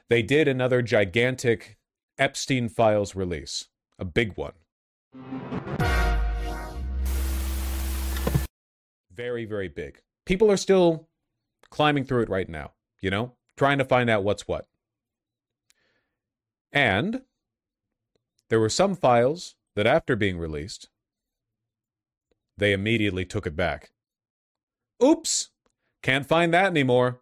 They did another gigantic Epstein Files release, a big one. Very, very big. People are still climbing through it right now, trying to find out what's what. And there were some files that after being released, they immediately took it back. Oops, can't find that anymore.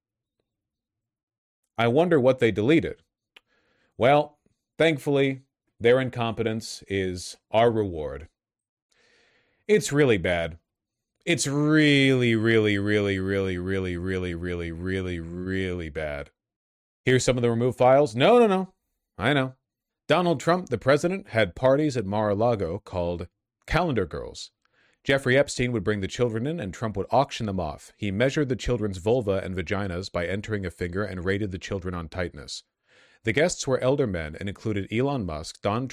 I wonder what they deleted. Well, thankfully, their incompetence is our reward. It's really bad. It's really, really, really, really, really, really, really, really, really bad. Here's some of the removed files. No. I know. Donald Trump, the president, had parties at Mar-a-Lago called Calendar Girls. Jeffrey Epstein would bring the children in and Trump would auction them off. He measured the children's vulva and vaginas by entering a finger and rated the children on tightness. The guests were elder men and included Elon Musk, Donald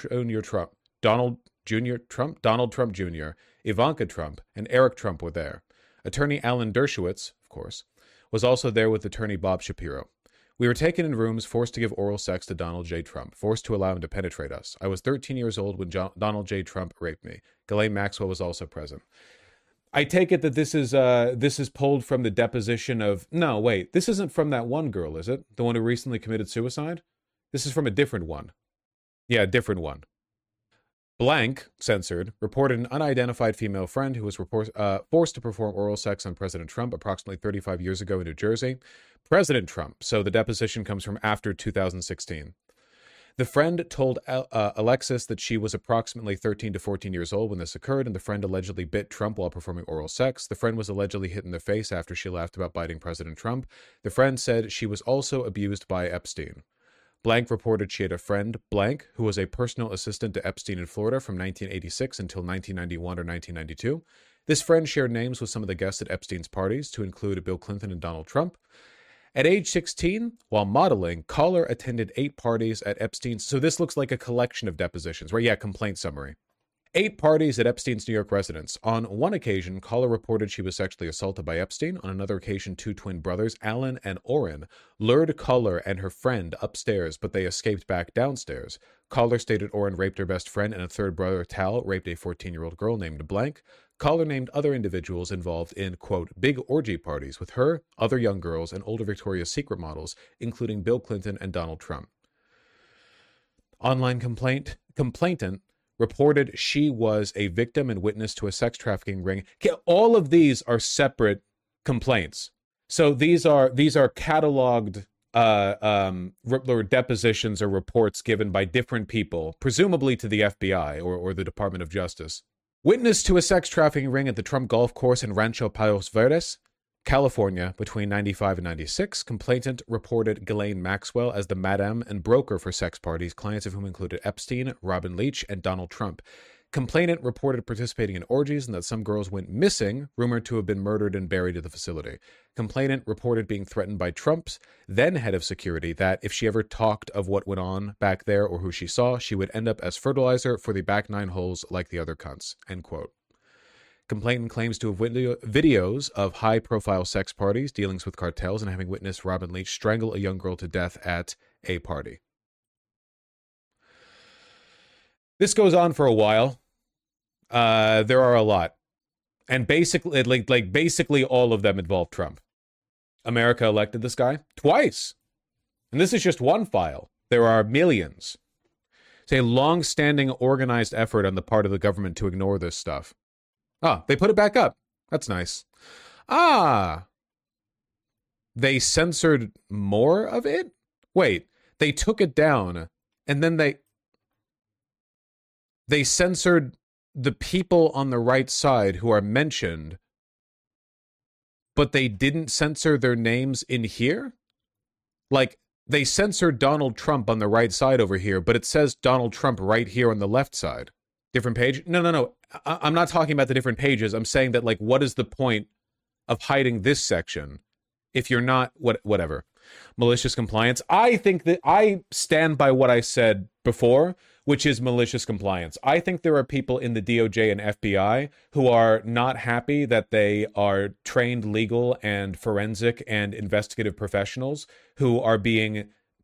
Trump Jr., Ivanka Trump, and Eric Trump were there. Attorney Alan Dershowitz, of course, was also there with attorney Bob Shapiro. We were taken in rooms, forced to give oral sex to Donald J. Trump, forced to allow him to penetrate us. I was 13 years old when Donald J. Trump raped me. Ghislaine Maxwell was also present. I take it that this is pulled from the deposition of... No, wait. This isn't from that one girl, is it? The one who recently committed suicide? This is from a different one. Yeah, a different one. Blank, censored, reported an unidentified female friend who was forced to perform oral sex on President Trump approximately 35 years ago in New Jersey. President Trump, so the deposition comes from after 2016. The friend told Alexis that she was approximately 13 to 14 years old when this occurred, and the friend allegedly bit Trump while performing oral sex. The friend was allegedly hit in the face after she laughed about biting President Trump. The friend said she was also abused by Epstein. Blank reported she had a friend, Blank, who was a personal assistant to Epstein in Florida from 1986 until 1991 or 1992. This friend shared names with some of the guests at Epstein's parties, to include Bill Clinton and Donald Trump. At age 16, while modeling, Caller attended 8 parties at Epstein's. So this looks like a collection of depositions, right? Yeah, complaint summary. 8 parties at Epstein's New York residence. On one occasion, Caller reported she was sexually assaulted by Epstein. On another occasion, 2 twin brothers, Alan and Oren, lured Caller and her friend upstairs, but they escaped back downstairs. Caller stated Oren raped her best friend, and a third brother, Tal, raped a 14-year-old girl named Blank. Caller named other individuals involved in, quote, big orgy parties with her, other young girls, and older Victoria's Secret models, including Bill Clinton and Donald Trump. Online complainant reported she was a victim and witness to a sex trafficking ring. All of these are separate complaints. So these are cataloged depositions or reports given by different people, presumably to the FBI or the Department of Justice. Witness to a sex trafficking ring at the Trump golf course in Rancho Palos Verdes, California, between 95 and 96. Complainant reported Ghislaine Maxwell as the madam and broker for sex parties, clients of whom included Epstein, Robin Leach, and Donald Trump. Complainant reported participating in orgies and that some girls went missing, rumored to have been murdered and buried at the facility. Complainant reported being threatened by Trump's then head of security that if she ever talked of what went on back there or who she saw, she would end up as fertilizer for the back 9 holes like the other cunts. End quote. Complainant claims to have videos of high-profile sex parties, dealings with cartels, and having witnessed Robin Leach strangle a young girl to death at a party. This goes on for a while. There are a lot. And basically, basically all of them involve Trump. America elected this guy twice. And this is just one file. There are millions. It's a long-standing organized effort on the part of the government to ignore this stuff. Ah, they put it back up. That's nice. Ah, they censored more of it? Wait, they took it down and then they censored the people on the right side who are mentioned, but they didn't censor their names in here? Like, they censored Donald Trump on the right side over here, but it says Donald Trump right here on the left side. Different page? No. I'm not talking about the different pages. I'm saying that, like, what is the point of hiding this section if you're not... whatever. Malicious compliance. I think that I stand by what I said before, which is malicious compliance. I think there are people in the DOJ and FBI who are not happy that they are trained legal and forensic and investigative professionals who are being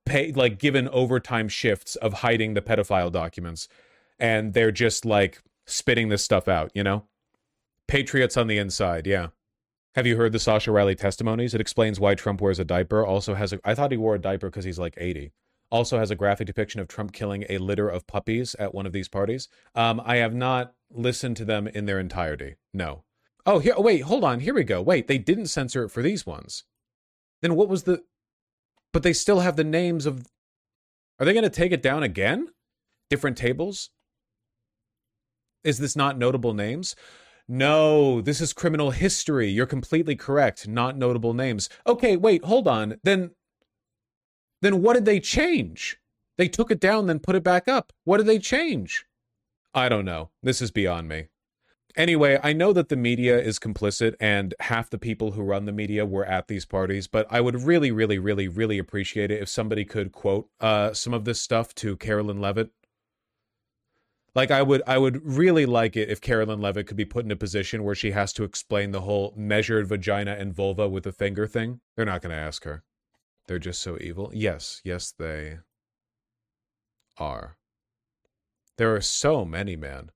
given overtime shifts of hiding the pedophile documents, and they're just like spitting this stuff out, you know? Patriots on the inside, yeah. Have you heard the Sasha Riley testimonies? It explains why Trump wears a diaper. Also has I thought he wore a diaper because he's like 80. Also has a graphic depiction of Trump killing a litter of puppies at one of these parties. I have not listened to them in their entirety. No. Oh, here. Oh, wait, hold on. Here we go. Wait, they didn't censor it for these ones. Then what was the... But they still have the names of... Are they going to take it down again? Different tables? Is this not notable names? No, this is criminal history. You're completely correct. Not notable names. Okay, wait, hold on. Then what did they change? They took it down, then put it back up. What did they change? I don't know. This is beyond me. Anyway, I know that the media is complicit and half the people who run the media were at these parties, but I would really, really, really, really appreciate it if somebody could quote some of this stuff to Carolyn Levitt. Like, I would really like it if Carolyn Levitt could be put in a position where she has to explain the whole measured vagina and vulva with a finger thing. They're not going to ask her. They're just so evil. Yes, they are. There are so many, man.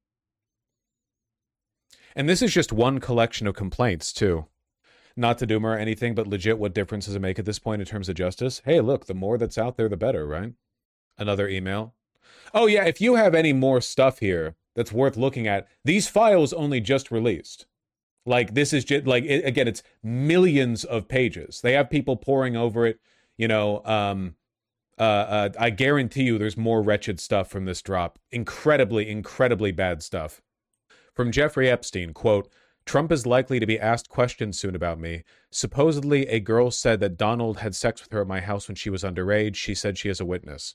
And this is just one collection of complaints, too. Not to doom or anything, but legit, what difference does it make at this point in terms of justice? Hey, look, the more that's out there, the better, right? Another email. Oh, yeah, if you have any more stuff here that's worth looking at, these files only just released. Like, this is just, like, again, it's millions of pages. They have people poring over it, you know. I guarantee you there's more wretched stuff from this drop. Incredibly, incredibly bad stuff. From Jeffrey Epstein, quote, Trump is likely to be asked questions soon about me. Supposedly, a girl said that Donald had sex with her at my house when she was underage. She said she is a witness.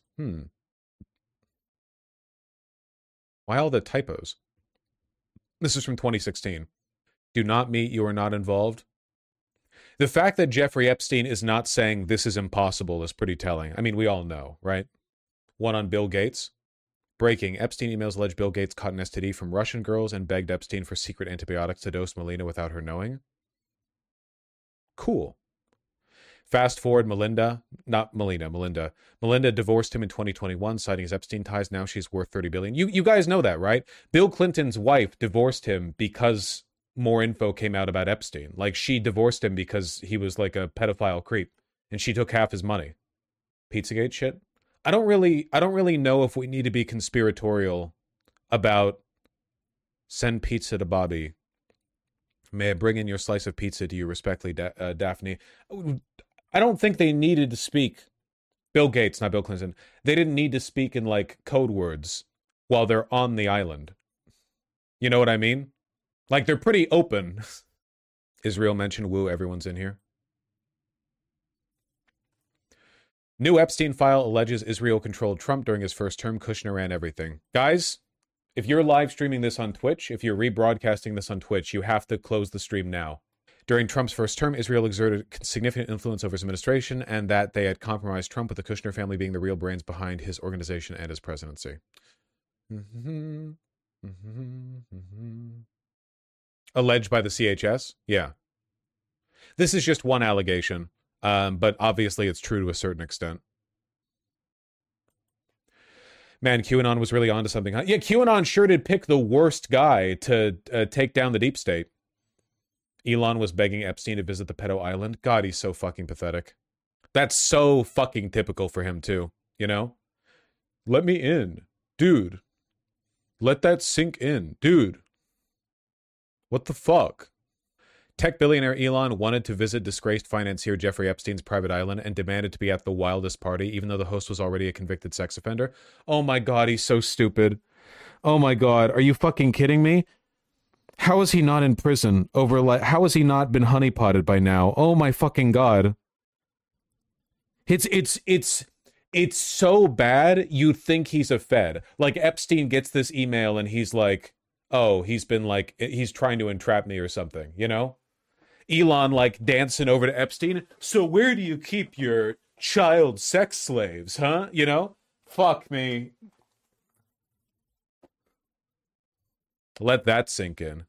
Why all the typos? This is from 2016. Do not meet, you are not involved. The fact that Jeffrey Epstein is not saying this is impossible is pretty telling. I mean, we all know, right? One on Bill Gates. Breaking. Epstein emails allege Bill Gates caught an STD from Russian girls and begged Epstein for secret antibiotics to dose Melina without her knowing. Cool. Fast forward, Melinda divorced him in 2021, citing his Epstein ties. Now she's worth $30 billion. You guys know that, right? Bill Clinton's wife divorced him because more info came out about Epstein. Like, she divorced him because he was like a pedophile creep, and she took half his money. Pizzagate shit. I don't really know if we need to be conspiratorial about send pizza to Bobby. May I bring in your slice of pizza to you respectfully, Daphne? I don't think they needed to speak. Bill Gates, not Bill Clinton. They didn't need to speak in, like, code words while they're on the island. You know what I mean? Like, they're pretty open. Israel mentioned, woo, everyone's in here. New Epstein file alleges Israel controlled Trump during his first term. Kushner ran everything. Guys, if you're live streaming this on Twitch, if you're rebroadcasting this on Twitch, you have to close the stream now. During Trump's first term, Israel exerted significant influence over his administration, and that they had compromised Trump, with the Kushner family being the real brains behind his organization and his presidency. Alleged by the CHS? Yeah. This is just one allegation, but obviously it's true to a certain extent. Man, QAnon was really onto something, huh? Yeah, QAnon sure did pick the worst guy to take down the deep state. Elon was begging Epstein to visit the pedo island. God, he's so fucking pathetic. That's so fucking typical for him, too. You know? Let me in. Dude. Let that sink in. Dude. What the fuck? Tech billionaire Elon wanted to visit disgraced financier Jeffrey Epstein's private island and demanded to be at the wildest party, even though the host was already a convicted sex offender. Oh my god, he's so stupid. Oh my god, are you fucking kidding me? How is he not in prison over, like, how has he not been honeypotted by now? Oh my fucking god. It's so bad you'd think he's a fed. Like, Epstein gets this email and he's like, oh, he's trying to entrap me or something, you know? Elon, like, dancing over to Epstein. So where do you keep your child sex slaves, huh? You know? Fuck me. Let that sink in.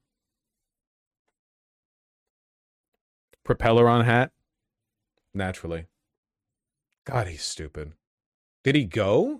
Propeller on hat? Naturally. God, he's stupid. Did he go?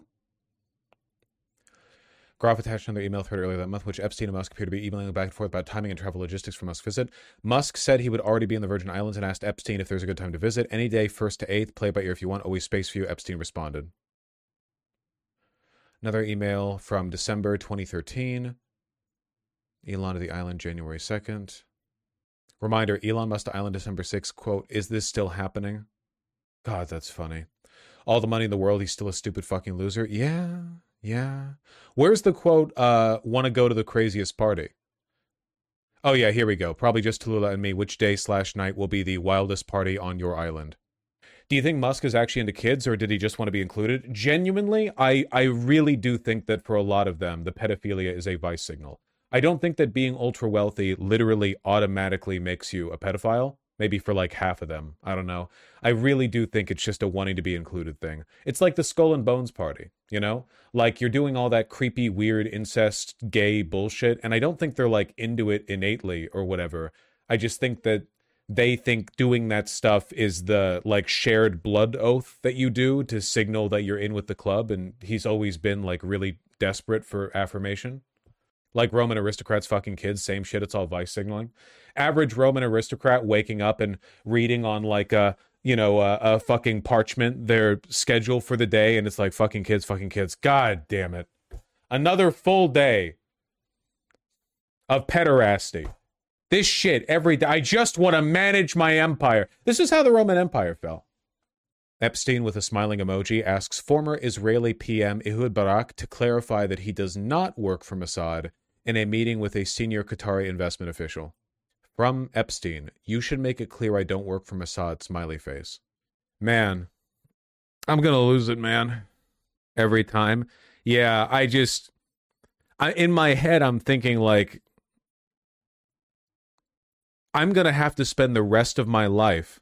Groff attached another email thread earlier that month, which Epstein and Musk appear to be emailing back and forth about timing and travel logistics for Musk's visit. Musk said he would already be in the Virgin Islands and asked Epstein if there's a good time to visit. Any day, 1st to 8th, play by ear if you want, always space for you, Epstein responded. Another email from December 2013. Elon to the island, January 2nd. Reminder, Elon Musk to island, December 6th, quote, is this still happening? God, that's funny. All the money in the world, he's still a stupid fucking loser. Yeah. Where's the quote, want to go to the craziest party? Oh yeah, here we go. Probably just Tallulah and me. Which day/night will be the wildest party on your island? Do you think Musk is actually into kids, or did he just want to be included? Genuinely, I really do think that for a lot of them, the pedophilia is a vice signal. I don't think that being ultra wealthy literally automatically makes you a pedophile. Maybe for like half of them. I don't know. I really do think it's just a wanting to be included thing. It's like the Skull and Bones party, you know? Like you're doing all that creepy, weird, incest, gay bullshit, and I don't think they're like into it innately or whatever. I just think that they think doing that stuff is the like shared blood oath that you do to signal that you're in with the club, and he's always been like really desperate for affirmation. Like Roman aristocrats fucking kids, same shit, it's all vice signaling. Average Roman aristocrat waking up and reading on like a fucking parchment their schedule for the day, and it's like fucking kids. God damn it. Another full day of pederasty. This shit every day. I just want to manage my empire. This is how the Roman Empire fell. Epstein, with a smiling emoji, asks former Israeli PM Ehud Barak to clarify that he does not work for Mossad in a meeting with a senior Qatari investment official. From Epstein, you should make it clear I don't work for Mossad, smiley face. Man, I'm gonna lose it, man. Every time. Yeah, in my head, I'm thinking like, I'm gonna have to spend the rest of my life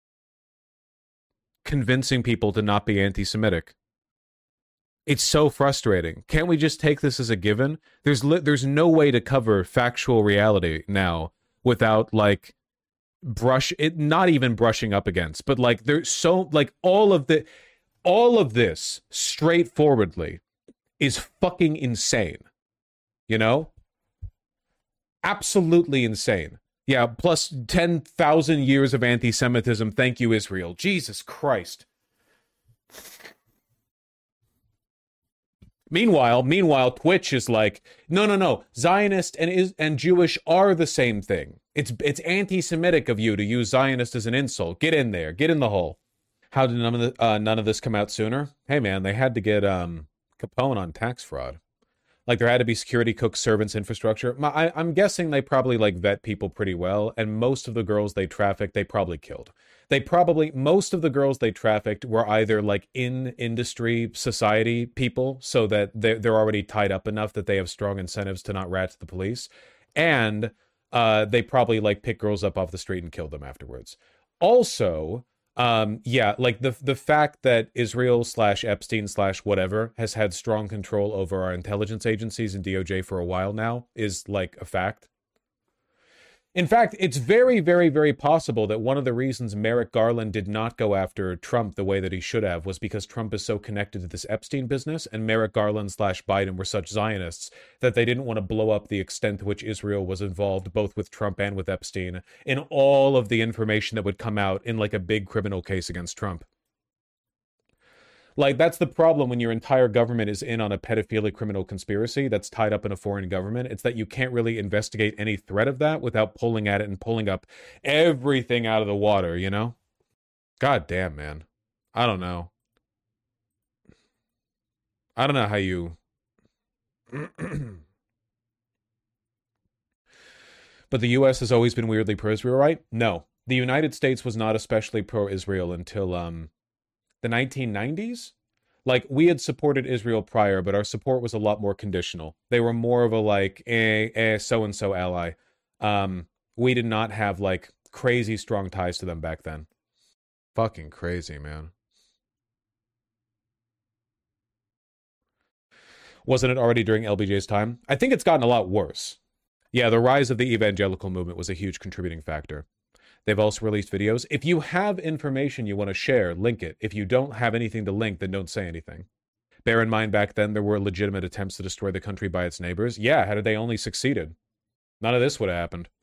convincing people to not be anti-Semitic. It's so frustrating. Can't we just take this as a given? There's no way to cover factual reality now without like not even brushing up against, but like there's so like all of this straightforwardly is fucking insane. You know? Absolutely insane. Yeah, plus 10,000 years of anti-Semitism. Thank you, Israel. Jesus Christ. Meanwhile, Twitch is like, no. Zionist and Jewish are the same thing. It's anti-Semitic of you to use Zionist as an insult. Get in there. Get in the hole. How did none of this come out sooner? Hey, man, they had to get Capone on tax fraud. Like, there had to be security, cooks, servants, infrastructure. I'm guessing they probably, like, vet people pretty well, and most of the girls they trafficked, they probably killed. Most of the girls they trafficked were either, like, in industry, society people, so that they're already tied up enough that they have strong incentives to not rat to the police, and they probably, like, pick girls up off the street and kill them afterwards. Also... like the fact that Israel/Epstein/whatever has had strong control over our intelligence agencies and DOJ for a while now is like a fact. In fact, it's very, very, very possible that one of the reasons Merrick Garland did not go after Trump the way that he should have was because Trump is so connected to this Epstein business, and Merrick Garland/Biden were such Zionists that they didn't want to blow up the extent to which Israel was involved, both with Trump and with Epstein, in all of the information that would come out in like a big criminal case against Trump. Like, that's the problem when your entire government is in on a pedophilic criminal conspiracy that's tied up in a foreign government. It's that you can't really investigate any threat of that without pulling at it and pulling up everything out of the water, you know? God damn, man. I don't know. I don't know how you... But the U.S. has always been weirdly pro-Israel, right? No. The United States was not especially pro-Israel until, the 1990s? Like, we had supported Israel prior, but our support was a lot more conditional. They were more of a, like, so-and-so ally. We did not have, like, crazy strong ties to them back then. Fucking crazy, man. Wasn't it already during LBJ's time? I think it's gotten a lot worse. Yeah, the rise of the evangelical movement was a huge contributing factor. They've also released videos. If you have information you want to share, link it. If you don't have anything to link, then don't say anything. Bear in mind, back then, there were legitimate attempts to destroy the country by its neighbors. Yeah, had they only succeeded, none of this would have happened.